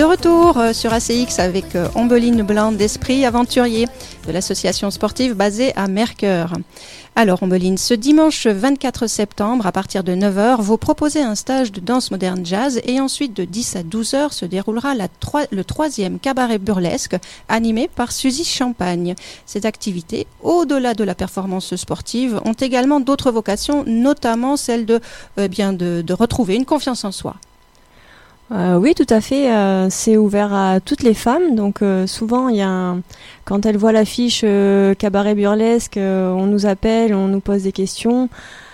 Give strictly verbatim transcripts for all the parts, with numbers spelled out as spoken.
De retour euh, sur A C X avec euh, Ombeline Blanc d'Esprit Aventurier de l'association sportive basée à Mercœur. Alors Ombeline, ce dimanche vingt-quatre septembre à partir de neuf heures, vous proposez un stage de danse moderne jazz et ensuite de dix à douze heures se déroulera la troi- le troisième cabaret burlesque animé par Suzy Champagne. Cette activité, au-delà de la performance sportive, ont également d'autres vocations, notamment celle de, euh, bien de, de retrouver une confiance en soi. Euh, oui, tout à fait. Euh, c'est ouvert à toutes les femmes. Donc euh, souvent, il y a un... quand elles voient l'affiche euh, cabaret burlesque, euh, on nous appelle, on nous pose des questions.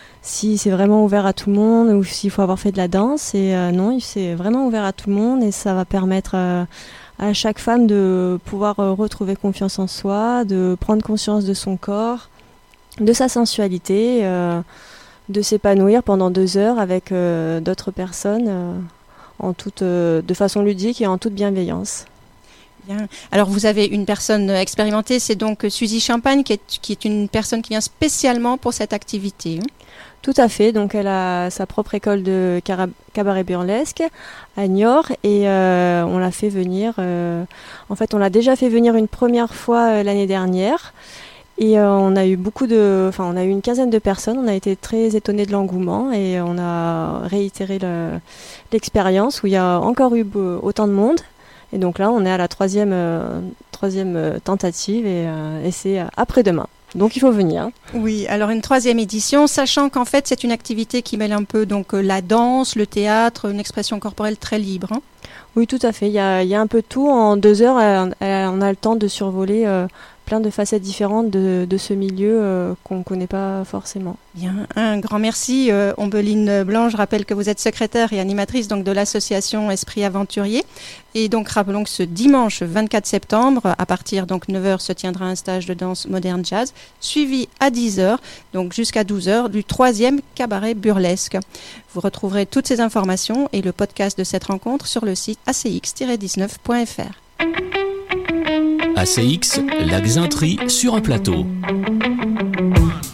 Si c'est vraiment ouvert à tout le monde ou s'il faut avoir fait de la danse. Et euh, non, c'est vraiment ouvert à tout le monde et ça va permettre euh, à chaque femme de pouvoir euh, retrouver confiance en soi, de prendre conscience de son corps, de sa sensualité, euh, de s'épanouir pendant deux heures avec euh, d'autres personnes. Euh, en toute, euh, de façon ludique et en toute bienveillance. Bien. Alors vous avez une personne expérimentée, c'est donc Suzy Champagne qui est, qui est une personne qui vient spécialement pour cette activité. Hein. Tout à fait, donc elle a sa propre école de cara- cabaret burlesque à Niort et euh, on l'a fait venir, euh, en fait on l'a déjà fait venir une première fois euh, l'année dernière. Et euh, on a eu beaucoup de, enfin on a eu une quinzaine de personnes. On a été très étonnés de l'engouement et on a réitéré le, l'expérience où il y a encore eu be- autant de monde. Et donc là, on est à la troisième, euh, troisième euh, tentative et, euh, et c'est après-demain. Donc il faut venir. Oui, alors une troisième édition, sachant qu'en fait c'est une activité qui mêle un peu donc la danse, le théâtre, une expression corporelle très libre. Hein. Oui, tout à fait. Il y a, il y a un peu de tout. En deux heures, euh, on a le temps de survoler euh, plein de facettes différentes de, de ce milieu euh, qu'on ne connaît pas forcément. Bien, un grand merci euh, Ombeline Blanc. Je rappelle que vous êtes secrétaire et animatrice donc, de l'association Esprit Aventurier. Et donc rappelons que ce dimanche vingt-quatre septembre, à partir donc neuf heures, se tiendra un stage de danse moderne jazz, suivi à dix heures, donc jusqu'à douze heures, du troisième cabaret burlesque. Vous retrouverez toutes ces informations et le podcast de cette rencontre sur le site a c x tiret dix-neuf point f r. A C X, la Xainterie sur un plateau.